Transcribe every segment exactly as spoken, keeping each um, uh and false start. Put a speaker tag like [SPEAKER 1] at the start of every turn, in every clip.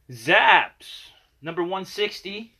[SPEAKER 1] Zaps, number one sixty,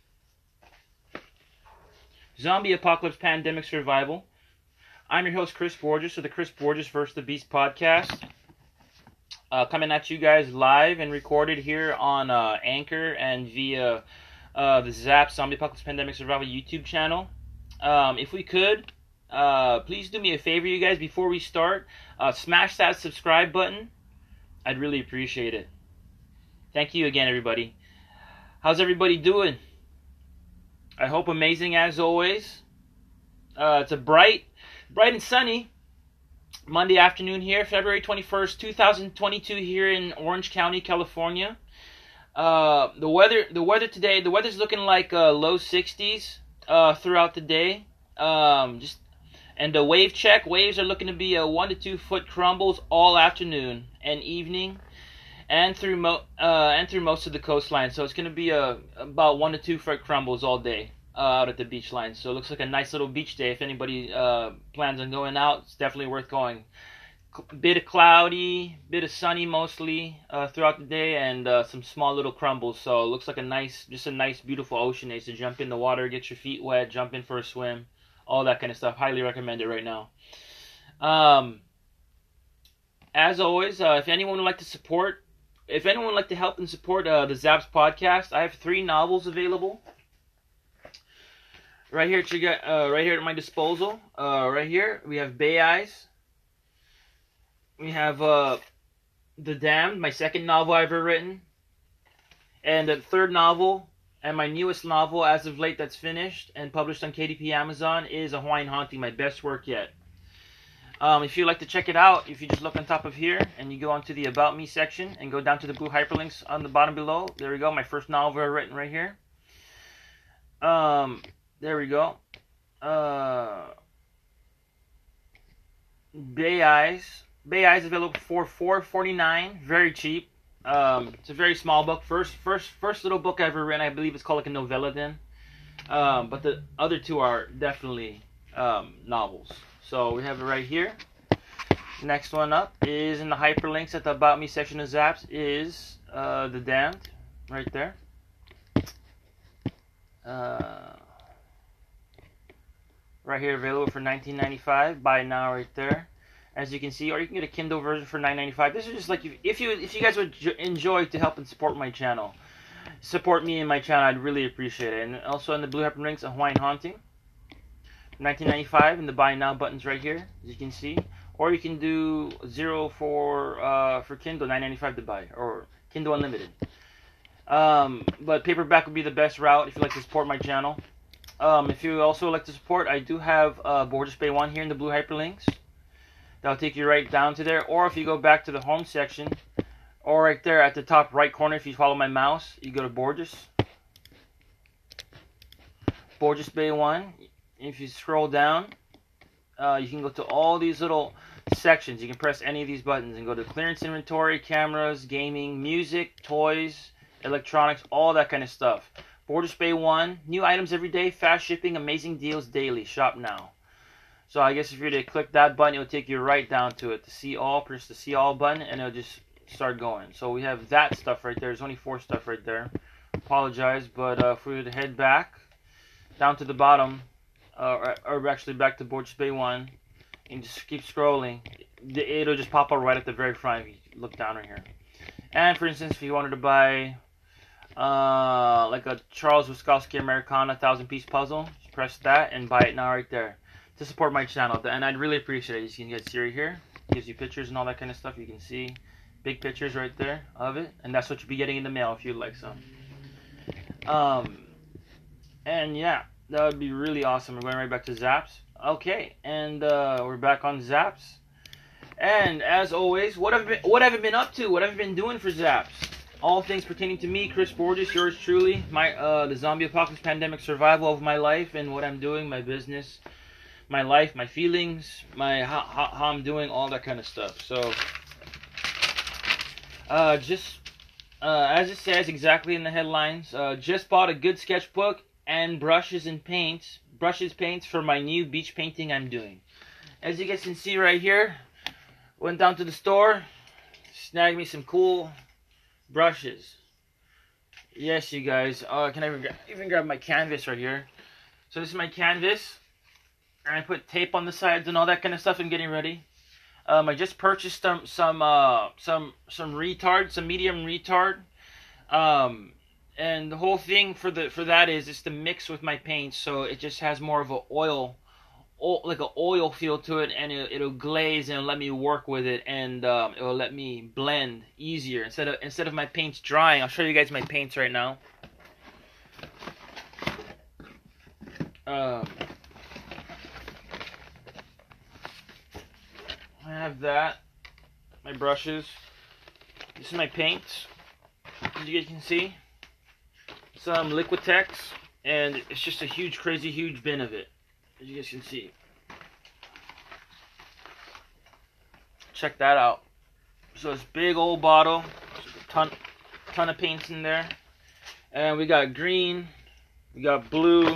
[SPEAKER 1] Zombie Apocalypse Pandemic Survival. I'm your host, Chris Borges, of the Chris Borges versus the Beast podcast. Uh, coming at you guys live and recorded here on uh, Anchor and via uh, the Zaps Zombie Apocalypse Pandemic Survival YouTube channel. Um, if we could, uh, please do me a favor, you guys, before we start. Uh, smash that subscribe button. I'd really appreciate it. Thank you again, everybody. How's everybody doing? I hope amazing as always. Uh, it's a bright, bright and sunny Monday afternoon here, February twenty-first, two thousand twenty-two, here in Orange County, California. Uh, the weather, the weather today, the weather's looking like uh, low sixties uh, throughout the day. Um, just and the wave check, waves are looking to be a one to two foot crumbles all afternoon and evening, and through mo uh, and through most of the coastline. So it's going to be a about one to two foot crumbles all day uh, out at the beach line. So it looks like a nice little beach day. If anybody uh, plans on going out, it's definitely worth going. Bit of cloudy, bit of sunny mostly uh, throughout the day, and uh, some small little crumbles. So it looks like a nice, just a nice, beautiful ocean day to jump in the water, get your feet wet, jump in for a swim, all that kind of stuff. Highly recommend it right now. Um, as always, uh, if anyone would like to support, if anyone would like to help and support uh, the Zaps podcast, I have three novels available right here. At your, uh, right here at my disposal. Uh, right here we have Bay Eyes. We have uh, The Damned, my second novel I've ever written, and the third novel and my newest novel as of late that's finished and published on K D P Amazon is A Hawaiian Haunting, my best work yet. Um, if you'd like to check it out, if you just look on top of here and you go onto the About Me section and go down to the blue hyperlinks on the bottom below, there we go, my first novel I've written right here. Um, there we go. Uh, Bay Eyes. Bay Eyes available for four forty-nine, very cheap. Um, it's a very small book. First, first, first little book I ever written. I believe it's called like a novella then. Um, but the other two are definitely um, novels. So we have it right here. Next one up is in the hyperlinks at the About Me section of Zaps is uh, The Damned, right there. Uh, right here, available for nineteen ninety-five. Buy it now, right there. As you can see, or you can get a Kindle version for nine ninety-five. This is just like, if you if you guys would enjoy to help and support my channel, support me and my channel, I'd really appreciate it. And also in the blue hyperlinks, A Hawaiian Haunting, nineteen ninety-five, and the Buy Now buttons right here, as you can see. Or you can do zero for uh, for Kindle, nine ninety-five to buy, or Kindle Unlimited. Um, but paperback would be the best route if you'd like to support my channel. Um, if you also like to support, I do have uh, Borges Bay one here in the blue hyperlinks. That'll take you right down to there. Or if you go back to the home section, or right there at the top right corner, if you follow my mouse, you go to Borges. Borges Bay one. If you scroll down, uh, you can go to all these little sections. You can press any of these buttons and go to clearance inventory, cameras, gaming, music, toys, electronics, all that kind of stuff. Borges Bay one. New items every day, fast shipping, amazing deals daily. Shop now. So I guess if you were to click that button, it'll take you right down to it. To see all, press the see all button, and it'll just start going. So we have that stuff right there. There's only four stuff right there. Apologize, but uh, if we were to head back down to the bottom, uh, or, or actually back to Borges Bay one, and just keep scrolling, it'll just pop up right at the very front if you look down right here. And for instance, if you wanted to buy uh, like a Charles Wiskowski Americana thousand piece puzzle, just press that and buy it now right there. To support my channel, and I'd really appreciate it. You can get Siri here, gives you pictures and all that kind of stuff. You can see big pictures right there of it, and that's what you'll be getting in the mail if you'd like some. Um, and yeah, that would be really awesome. We're going right back to Zaps. Okay, and uh, we're back on Zaps. And as always, what have been, what have I been up to? What have I been doing for Zaps? All things pertaining to me, Chris Borges, yours truly, my uh, the zombie apocalypse pandemic survival of my life and what I'm doing, my business, my life, my feelings, my how, how, how I'm doing, all that kind of stuff. So, uh, just uh, as it says exactly in the headlines, uh, just bought a good sketchbook and brushes and paints, brushes, paints for my new beach painting I'm doing. As you guys can see right here, went down to the store, snagged me some cool brushes. Yes, you guys. Uh, can I even, gra- even grab my canvas right here? So this is my canvas, and I put tape on the sides and all that kind of stuff and getting ready. Um, I just purchased some some uh some some retard, some medium retard. Um, and the whole thing for the for that is it's to mix with my paint, so it just has more of a oil, oil like an oil feel to it, and it, it'll glaze and let me work with it, and um, it will let me blend easier instead of instead of my paints drying. I'll show you guys my paints right now. Um, I have that, my brushes. This is my paints, as you guys can see. Some Liquitex, and it's just a huge, crazy, huge bin of it, as you guys can see. Check that out. So it's big old bottle, ton, ton of paints in there, and we got green, we got blue,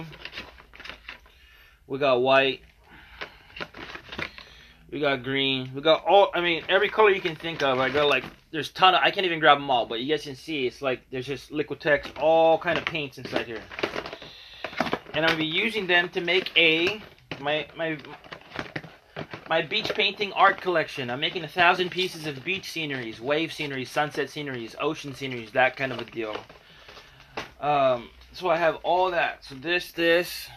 [SPEAKER 1] we got white, we got green, we got all. I mean, every color you can think of. I got like. There's a ton of, I can't even grab them all, but you guys can see it's like there's just Liquitex, all kind of paints inside here. And I'm gonna be using them to make a my my my beach painting art collection. I'm making a thousand pieces of beach sceneries, wave sceneries, sunset sceneries, ocean sceneries, that kind of a deal. Um, so I have all that. So this, this,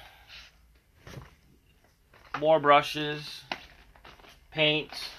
[SPEAKER 1] more brushes, paints,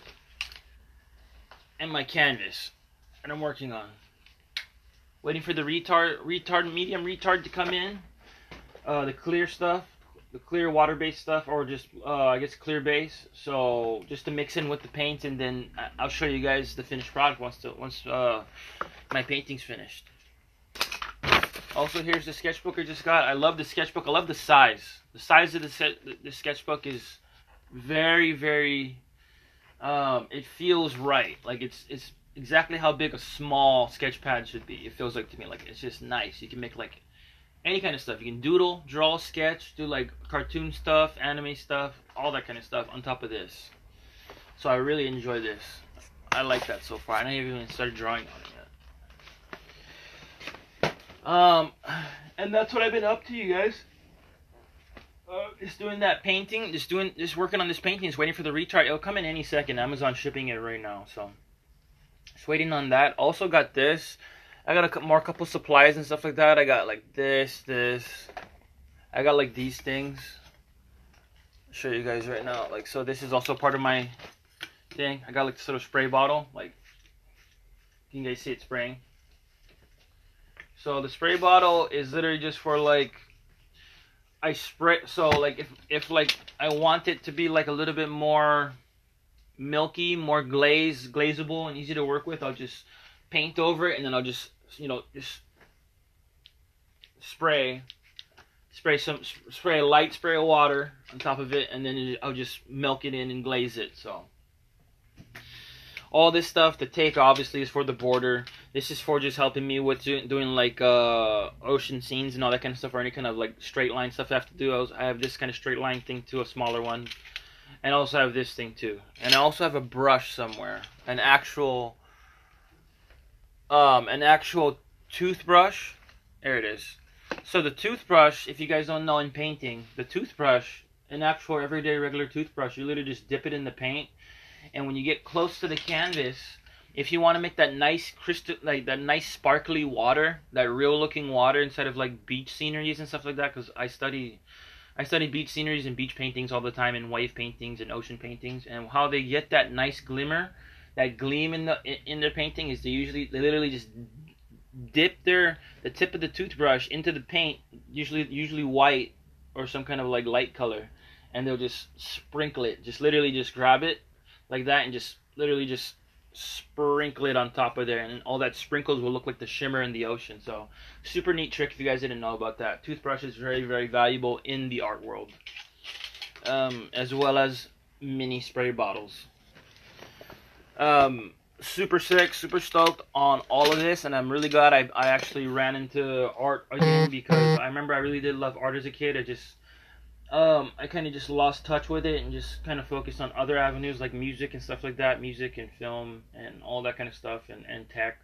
[SPEAKER 1] and my canvas, and I'm working on. Waiting for the retard, retard, medium retard to come in. Uh, the clear stuff, the clear water-based stuff, or just, uh, I guess, clear base. So just to mix in with the paint, and then I'll show you guys the finished product once the, once uh, my painting's finished. Also, here's the sketchbook I just got. I love the sketchbook. I love the size. The size of the set, the sketchbook is very, very. Um, it feels right. Like it's it's exactly how big a small sketch pad should be. It feels like to me. Like it's just nice. You can make like any kind of stuff. You can doodle, draw, sketch, do like cartoon stuff, anime stuff, all that kind of stuff on top of this. So I really enjoy this. I like that so far. I haven't even started drawing on it yet. Um, and that's what I've been up to, you guys. Uh, just doing that painting, just doing, just working on this painting, just waiting for the retard. It'll come in any second. Amazon's shipping it right now, so just waiting on that. Also got this. I got a more couple supplies and stuff like that. I got like this, this. I got like these things. I'll show you guys right now. Like so, this is also part of my thing. I got like this little spray bottle. Like, you can guys see it spraying. So the spray bottle is literally just for like. I spray, so like if, if like I want it to be like a little bit more milky, more glaze, glazable and easy to work with, I'll just paint over it and then I'll just, you know, just spray, spray some, spray a light spray of water on top of it and then I'll just milk it in and glaze it, so. All this stuff, the tape obviously is for the border. This is for just helping me with doing, doing like uh, ocean scenes and all that kind of stuff, or any kind of like straight line stuff I have to do. I, was, I have this kind of straight line thing too, a smaller one. And I also have this thing too. And I also have a brush somewhere, an actual, um, an actual toothbrush. There it is. So the toothbrush, if you guys don't know in painting, the toothbrush, an actual everyday regular toothbrush, you literally just dip it in the paint. And when you get close to the canvas, if you want to make that nice crystal, like that nice sparkly water, that real looking water instead of like beach sceneries and stuff like that, because I study, I study beach sceneries and beach paintings all the time, and wave paintings and ocean paintings, and how they get that nice glimmer, that gleam in the in their painting is they usually they literally just dip their the tip of the toothbrush into the paint, usually usually white or some kind of like light color, and they'll just sprinkle it, just literally just grab it. Like that, and just literally just sprinkle it on top of there, and all that sprinkles will look like the shimmer in the ocean. So super neat trick if you guys didn't know about that. Toothbrush is very, very valuable in the art world, um, as well as mini spray bottles. Um, super sick, super stoked on all of this, and I'm really glad I, I actually ran into art again, because I remember I really did love art as a kid. I just Um, I kind of just lost touch with it and just kind of focused on other avenues like music and stuff like that, music and film and all that kind of stuff, and, and tech.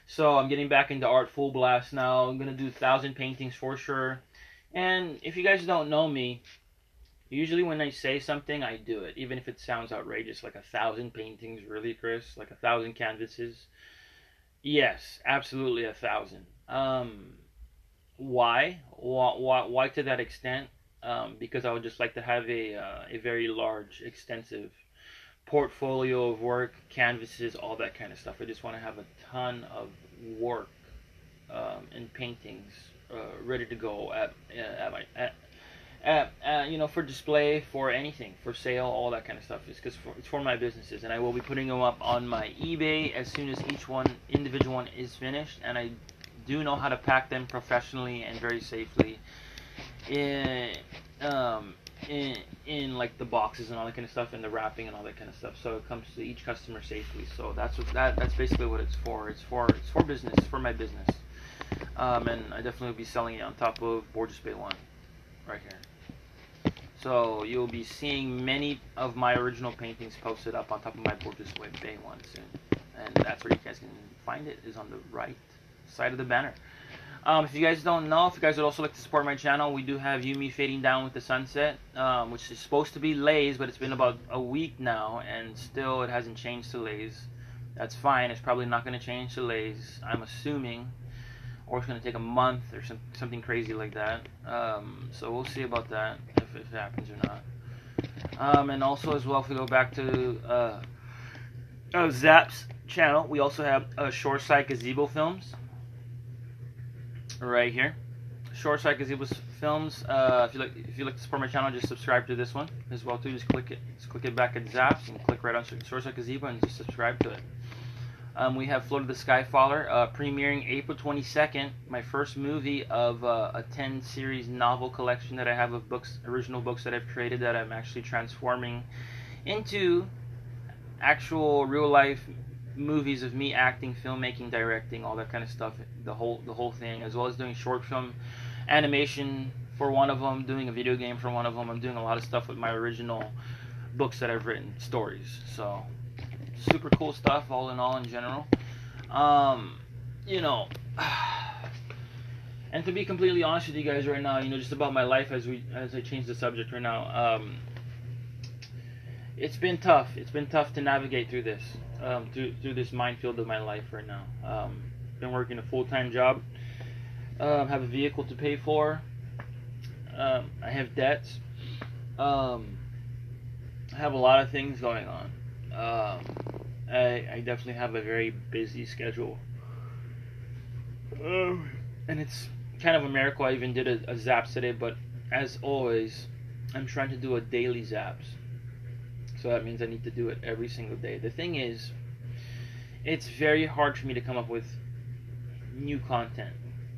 [SPEAKER 1] So I'm getting back into art full blast now. I'm gonna do a thousand paintings for sure. And if you guys don't know me, usually when I say something, I do it, even if it sounds outrageous, like a thousand paintings, really, Chris? Like a thousand canvases? Yes, absolutely a thousand. Um, why? Why? Why to that extent? Um, because I would just like to have a uh, a very large, extensive portfolio of work, canvases, all that kind of stuff. I just want to have a ton of work um, and paintings uh, ready to go at at my at, at, at, you know, for display, for anything, for sale, all that kind of stuff. It's because it's for my businesses, and I will be putting them up on my eBay as soon as each one individual one is finished. And I do know how to pack them professionally and very safely in um in in like the boxes and all that kind of stuff, and the wrapping and all that kind of stuff, so it comes to each customer safely. So that's what that that's basically what it's for. It's for it's for business, it's for my business. Um, and I definitely will be selling it on top of Borges Bay One, right here. So you'll be seeing many of my original paintings posted up on top of my Borges Bay One soon, and that's where you guys can find it, is on the right side of the banner. Um, if you guys don't know, if you guys would also like to support my channel, we do have Yumi Fading Down with the Sunset, um, which is supposed to be Lays, but it's been about a week now, and still it hasn't changed to Lays. That's fine. It's probably not going to change to Lays, I'm assuming, or it's going to take a month or some, something crazy like that. Um, so we'll see about that, if, if it happens or not. Um, and also as well, if we go back to uh, uh, Zap's channel, we also have uh, Shoreside Gazebo Films. Right here, Shoreside Gazebo Films. Uh, if you like, if you like to support my channel, just subscribe to this one as well too. Just click it, just click it back at Zaps and click right on Shoreside Gazebo and just subscribe to it. Um, we have Float of the Skyfaller, uh, premiering April twenty-second. My first movie of uh, a ten series novel collection that I have of books, original books that I've created that I'm actually transforming into actual real life movies of me acting, filmmaking, directing, all that kind of stuff, the whole the whole thing, as well as doing short film animation for one of them, doing a video game for one of them. I'm doing a lot of stuff with my original books that I've written, stories. So super cool stuff, all in all, in general. Um, you know, and to be completely honest with you guys right now, you know, just about my life as we as I change the subject right now. Um, it's been tough. It's been tough to navigate through this. Um, through through this minefield of my life right now. Um, been working a full-time job. Um, have a vehicle to pay for. Um, I have debts. Um, I have a lot of things going on. Um, I I definitely have a very busy schedule. Um, and it's kind of a miracle I even did a, a Zaps today. But as always, I'm trying to do a daily Zaps. So that means I need to do it every single day. The thing is, it's very hard for me to come up with new content.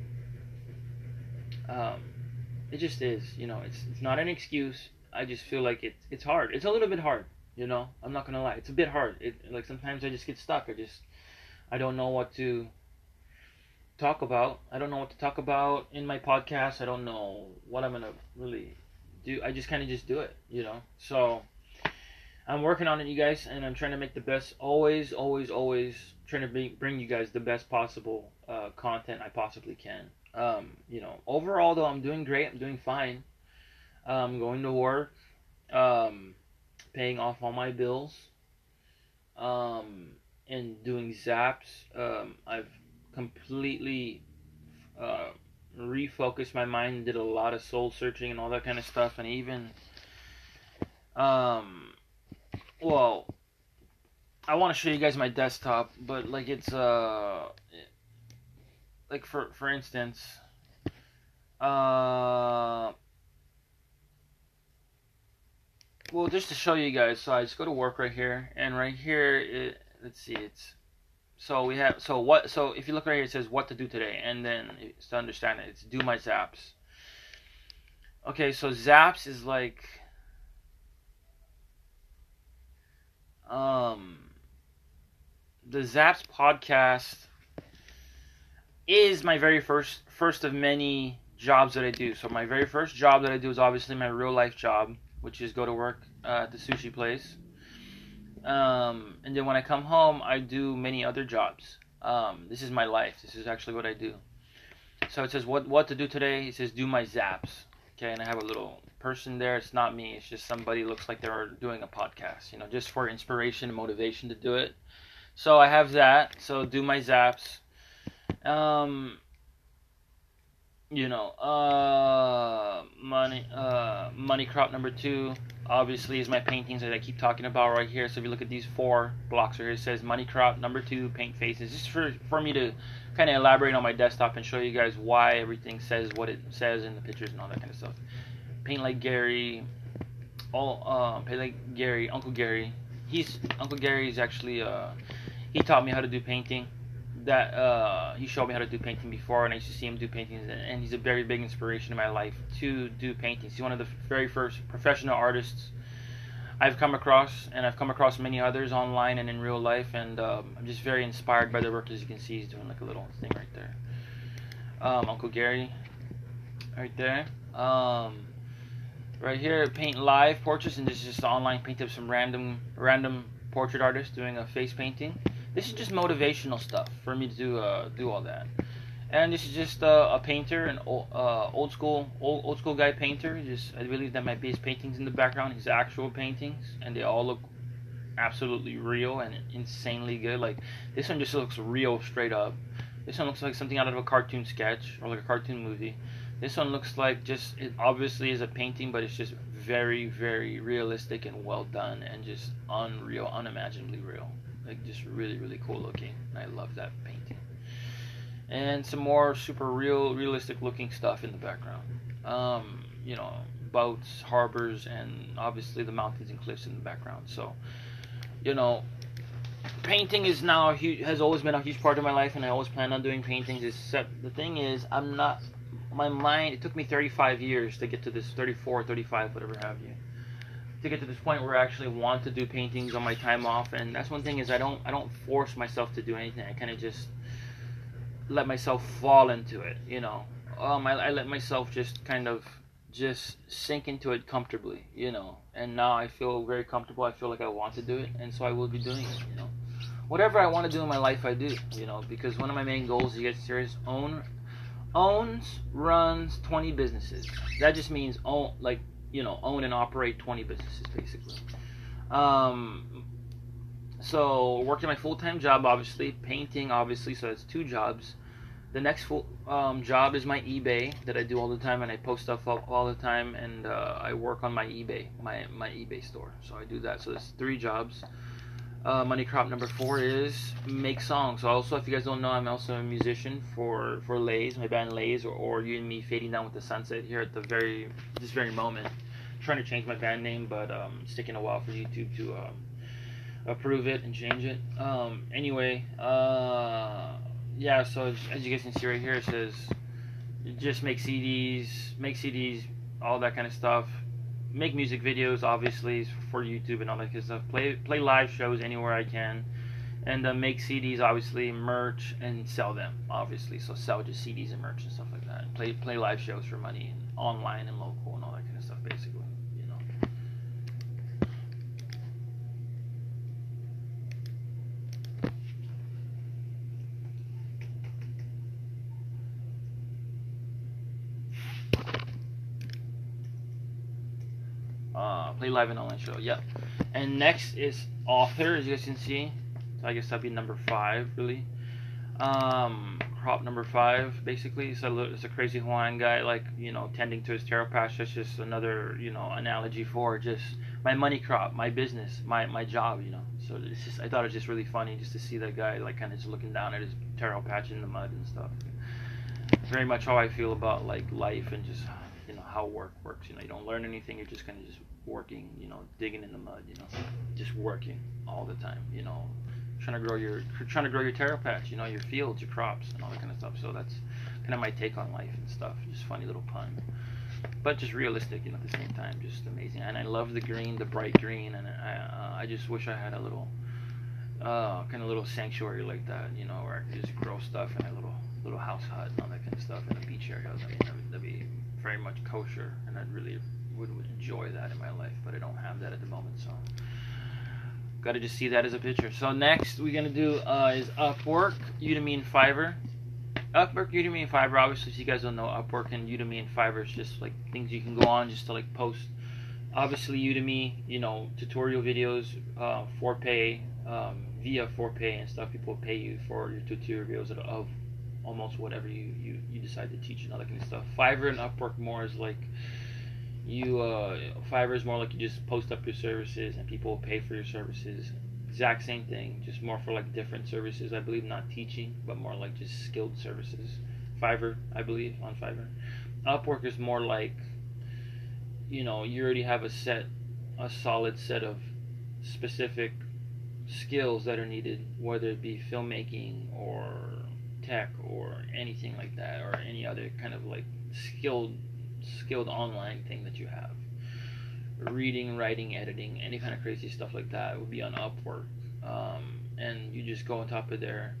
[SPEAKER 1] Um, it just is, you know, it's it's not an excuse. I just feel like it, it's hard. It's a little bit hard, you know, I'm not going to lie. It's a bit hard. It, like sometimes I just get stuck. I just, I don't know what to talk about. I don't know what to talk about in my podcast. I don't know what I'm going to really do. I just kind of just do it, you know, so I'm working on it, you guys, and I'm trying to make the best, always, always, always trying to bring, bring you guys the best possible uh, content I possibly can. Um, you know, overall, though, I'm doing great. I'm doing fine. I'm um, going to work, um, paying off all my bills, um, and doing Zaps. Um, I've completely uh, refocused my mind and did a lot of soul searching and all that kind of stuff, and even... Um, Well, I want to show you guys my desktop, but like it's uh, like for for instance, uh, well, just to show you guys. So I just go to work right here, and right here, it, let's see, it's so we have so what so if you look right here, it says what to do today, and then it's to understand it, it's do my Zaps. Okay, so Zaps is like. Um, the Zaps podcast is my very first first of many jobs that I do. So my very first job that I do is obviously my real life job, which is go to work uh, at the sushi place. Um, and then when I come home, I do many other jobs. Um, this is my life. This is actually what I do. So it says what what to do today. It says do my zaps. Okay, and I have a little person there. It's not me. It's just somebody looks like they're doing a podcast. You know, just for inspiration and motivation to do it. So I have that. So do my zaps. Um, you know, uh, money, uh, money crop number two, obviously, is my paintings that I keep talking about right here. So if you look at these four blocks right here, it says money crop number two, paint faces. Just for for me to kind of elaborate on my desktop and show you guys why everything says what it says in the pictures and all that kind of stuff. Paint like Gary, all uh, paint like Gary, Uncle Gary. He's Uncle Gary is actually uh, he taught me how to do painting. That uh, he showed me how to do painting before, and I used to see him do paintings, and he's a very big inspiration in my life to do paintings. He's one of the very first professional artists I've come across, and I've come across many others online and in real life, and um, I'm just very inspired by the work. As you can see, he's doing like a little thing right there. Um, Uncle Gary, right there. Um, right here, paint live portraits, and this is just an online paint of some random random portrait artist doing a face painting. This is just motivational stuff for me to do uh, do all that. And this is just uh, a painter, an old, uh, old school old, old school guy painter. Just I believe that might be his paintings in the background, his actual paintings, and they all look absolutely real and insanely good. Like this one just looks real straight up. This one looks like something out of a cartoon sketch or like a cartoon movie. This one looks like just it obviously is a painting, but it's just very very realistic and well done and just unreal, unimaginably real. Like just really really cool looking. I love that painting. And some more super real realistic looking stuff in the background. Um, you know, boats, harbors, and obviously the mountains and cliffs in the background. So, you know, painting is now a huge, has always been a huge part of my life, and I always plan on doing paintings. Except the thing is, I'm not. My mind. It took me thirty-five years to get to this, thirty-four, thirty-five, whatever have you, to get to this point where I actually want to do paintings on my time off. And that's one thing is I don't I don't force myself to do anything. I kind of just let myself fall into it, you know. Um, I, I let myself just kind of just sink into it comfortably, you know. And now I feel very comfortable. I feel like I want to do it, and so I will be doing it, you know. Whatever I want to do in my life, I do, you know, because one of my main goals is to get serious. Own, owns, runs twenty businesses. That just means own, like, you know, own and operate twenty businesses, basically. Um, so working my full-time job, obviously, painting, obviously, so that's two jobs. The next full um, job is my eBay that I do all the time, and I post stuff up all the time, and uh, I work on my eBay, my my eBay store. So I do that. So that's three jobs. Uh, money crop number four is make songs. So also, if you guys don't know, I'm also a musician for for Lays, my band Lays, or, or You and Me Fading Down with the Sunset here at the very this very moment. I'm trying to change my band name, but um, it's taking a while for YouTube to um, approve it and change it. Um, anyway. Uh, Yeah, so as, as you guys can see right here, it says just make C Ds, make C Ds, all that kind of stuff. Make music videos, obviously, for YouTube and all that kind of stuff. Play play live shows anywhere I can, and uh, make C Ds, obviously, merch and sell them, obviously. So sell just C Ds and merch and stuff like that. Play play live shows for money, and online and local and all that kind of stuff, basically. You know. Uh, play live and online show, yep. And next is author, as you guys can see. So I guess that'd be number five, really. Um, crop number five, basically. So it's a crazy Hawaiian guy, like, you know, tending to his taro patch. That's just another, you know, analogy for just my money crop, my business, my, my job, you know. So it's just, I thought it was just really funny just to see that guy, like, kind of just looking down at his taro patch in the mud and stuff. Very much how I feel about, like, life and just, you know, how work works. You know, you don't learn anything, you're just kind of just working, you know, digging in the mud, you know, just working all the time, you know, trying to grow your trying to grow your taro patch, you know, your fields, your crops, and all that kind of stuff. So that's kind of my take on life and stuff. Just funny little pun, but just realistic, you know, at the same time, just amazing. And I love the green, the bright green, and I uh, I just wish I had a little uh, kind of little sanctuary like that, you know, where I could just grow stuff in a little little house hut and all that kind of stuff in a beach area. I mean, that'd, that'd be very much kosher, and I'd really would, would enjoy that in my life, but I don't have that at the moment. So Got to just see that as a picture. So next we're gonna do uh, is Upwork, Udemy, and Fiverr. Upwork, Udemy, and Fiverr. Obviously, if you guys don't know, Upwork and Udemy and Fiverr is just like things you can go on just to like post. Obviously, Udemy, you know, tutorial videos uh, for pay um, via for pay and stuff. People pay you for your tutorials of, of almost whatever you, you, you decide to teach and all that kind of stuff. Fiverr and Upwork more is like you. Uh, Fiverr is more like you just post up your services and people will pay for your services. Exact same thing, just more for like different services. I believe not teaching, but more like just skilled services. Fiverr, I believe, on Fiverr. Upwork is more like, you know, you already have a set, a solid set of specific skills that are needed, whether it be filmmaking or tech or anything like that, or any other kind of like skilled, skilled online thing that you have. Reading, writing, editing, any kind of crazy stuff like that would be on Upwork, um, and you just go on top of there,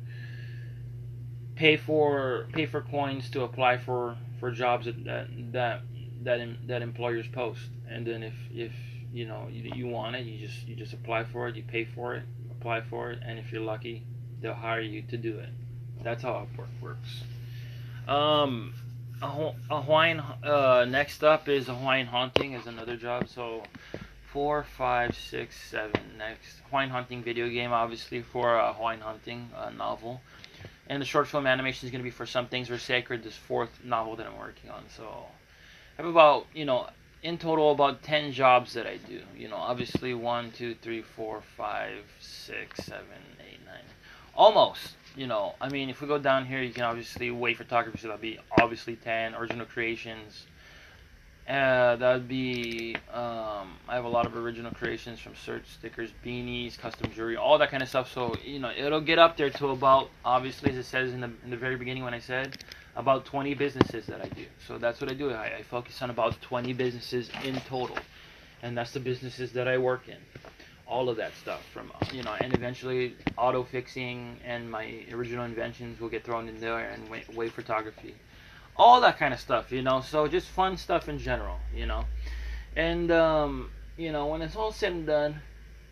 [SPEAKER 1] pay for pay for coins to apply for, for jobs that that that that, em, that employers post, and then if if you know you, you want it, you just you just apply for it, you pay for it, apply for it, and if you're lucky, they'll hire you to do it. That's how Upwork works. Um, a, a Hawaiian. Uh, next up is a Hawaiian Haunting is another job. So four, five, six, seven. Next Hawaiian Haunting video game, obviously for a Hawaiian Haunting uh, novel, and the short film animation is going to be for Some Things Were Sacred, this fourth novel that I'm working on. So I have about, you know, in total about ten jobs that I do. You know, obviously one, two, three, four, five, six, seven, eight, nine, almost. You know, I mean, if we go down here, you can obviously wait photography, so that'll be obviously ten original creations. Uh, that would be, um, I have a lot of original creations from search stickers, beanies, custom jewelry, all that kind of stuff. So, you know, it'll get up there to about, obviously, as it says in the in the very beginning when I said, about twenty businesses that I do. So that's what I do. I, I focus on about twenty businesses in total. And that's the businesses that I work in. All of that stuff from, you know, and eventually auto fixing and my original inventions will get thrown in there, and wave, wave photography, all that kind of stuff, you know. So just fun stuff in general, you know. And um, you know, when it's all said and done,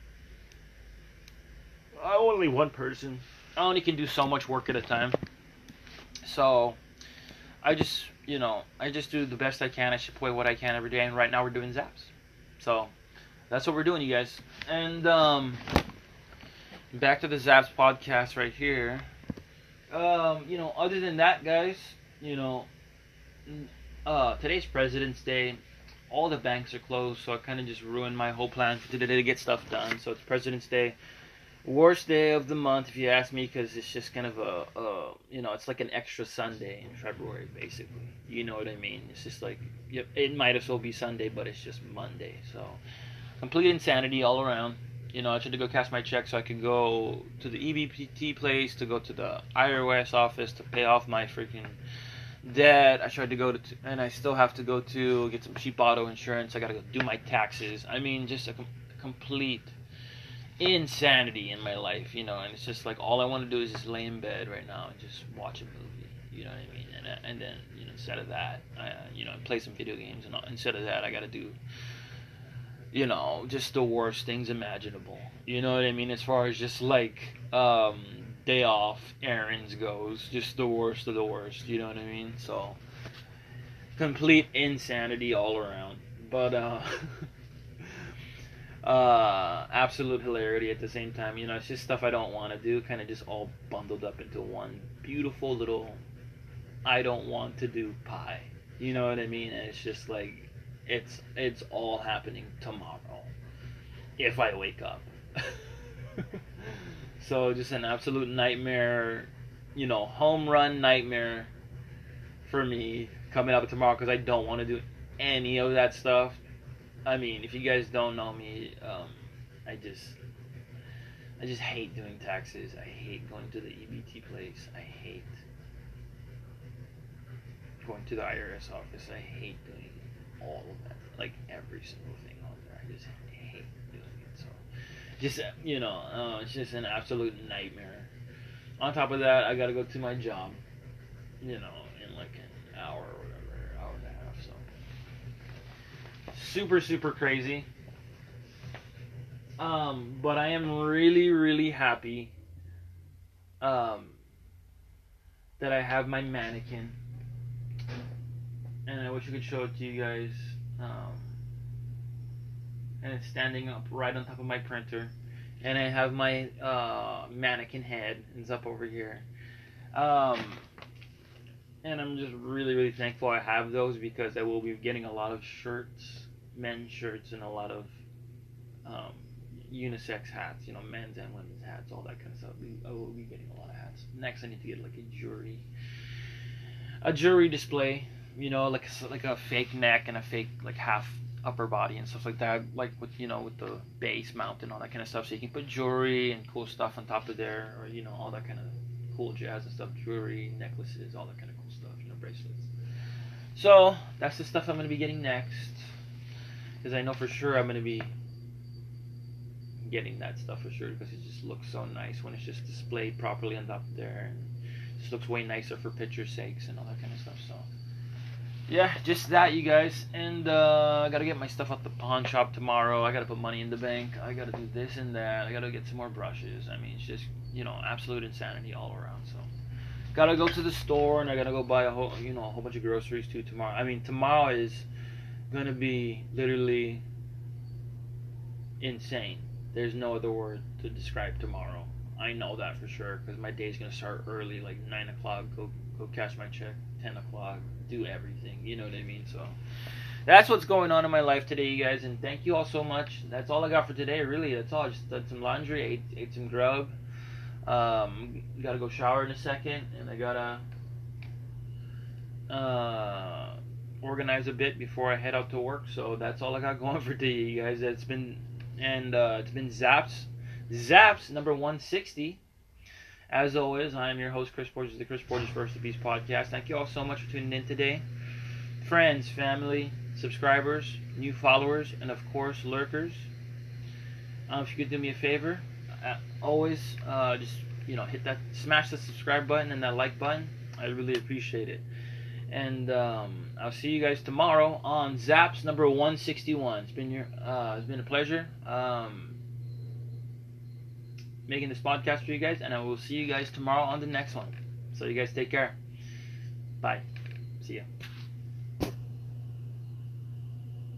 [SPEAKER 1] I'm only one person. I only can do so much work at a time. So I just, you know, I just do the best I can. I should play what I can every day. And right now we're doing Zaps. So that's what we're doing, you guys. And um, back to the Zaps podcast right here. Um, you know, other than that, guys, you know, uh, today's President's Day. All the banks are closed, so I kind of just ruined my whole plan for today to get stuff done. So it's President's Day. Worst day of the month, if you ask me, because it's just kind of a, a, you know, it's like an extra Sunday in February, basically. You know what I mean? It's just like, yep, it might as well be Sunday, but it's just Monday. So complete insanity all around. You know, I tried to go cash my check so I could go to the E B T place, to go to the I R S office to pay off my freaking debt. I tried to go to, and I still have to go to get some cheap auto insurance. I gotta go do my taxes. I mean, just a com- complete insanity in my life, you know. And it's just like all I want to do is just lay in bed right now and just watch a movie. You know what I mean? And and then, you know, instead of that, I, you know, play some video games. And all. Instead of that, I gotta do, you know, just the worst things imaginable. You know what I mean? As far as just like um, day off errands goes, just the worst of the worst. You know what I mean? So complete insanity all around. But uh, uh, absolute hilarity at the same time. You know, it's just stuff I don't want to do, kind of just all bundled up into one beautiful little I don't want to do pie. You know what I mean? And it's just like, It's it's all happening tomorrow, if I wake up. So just an absolute nightmare, you know, home run nightmare for me coming up tomorrow, because I don't want to do any of that stuff. I mean, if you guys don't know me, um, I just I just hate doing taxes. I hate going to the E B T place. I hate going to the I R S office. I hate doing all of that, like every single thing on there. I just hate doing it. So just, you know, uh, it's just an absolute nightmare. On top of that, I gotta go to my job, you know, in like an hour or whatever, hour and a half. So super super crazy. Um, but I am really, really happy um, that I have my mannequin. And I wish I could show it to you guys. Um, and it's standing up right on top of my printer. And I have my uh, mannequin head. It's up over here. Um, and I'm just really, really thankful I have those, because I will be getting a lot of shirts, men's shirts, and a lot of um, unisex hats, you know, men's and women's hats, all that kind of stuff. I will be getting a lot of hats. Next, I need to get like a jewelry, a jewelry display, you know, like a, like a fake neck and a fake like half upper body and stuff like that, like with, you know, with the base mount and all that kind of stuff, so you can put jewelry and cool stuff on top of there, or, you know, all that kind of cool jazz and stuff, jewelry, necklaces, all that kind of cool stuff, you know, bracelets. So that's the stuff I'm going to be getting next, because I know for sure I'm going to be getting that stuff for sure, because it just looks so nice when it's just displayed properly on top there, and it just looks way nicer for picture sakes and all that kind of stuff. So yeah, just that, you guys. And uh, I gotta get my stuff at the pawn shop tomorrow. I gotta put money in the bank. I gotta do this and that. I gotta get some more brushes. I mean, it's just, you know, absolute insanity all around. So gotta go to the store, and I gotta go buy a whole, you know, a whole bunch of groceries too tomorrow. I mean, tomorrow is gonna be literally insane. There's no other word to describe tomorrow. I know that for sure, because my day's gonna start early, like nine o'clock. Go go cash my check. Ten o'clock. Do everything. You know what I mean? So that's what's going on in my life today, you guys. And thank you all so much. That's all I got for today. Really, that's all. I just did some laundry. Ate ate some grub. Um, gotta go shower in a second, and I gotta uh organize a bit before I head out to work. So that's all I got going for today, you guys. It's been and uh, it's been Zaps. Zaps number one sixty. As always, I am your host, Chris Borges, the Chris Borges First the Beast podcast. Thank you all so much for tuning in today. Friends, family, subscribers, new followers, and of course, lurkers. Um, if you could do me a favor, uh, always uh, just, you know, hit that, smash the subscribe button and that like button. I really appreciate it. And um, I'll see you guys tomorrow on Zaps number one sixty-one. It's been your, uh, it's been a pleasure. Um, making this podcast for you guys, and I will see you guys tomorrow on the next one. So you guys take care. Bye. See ya.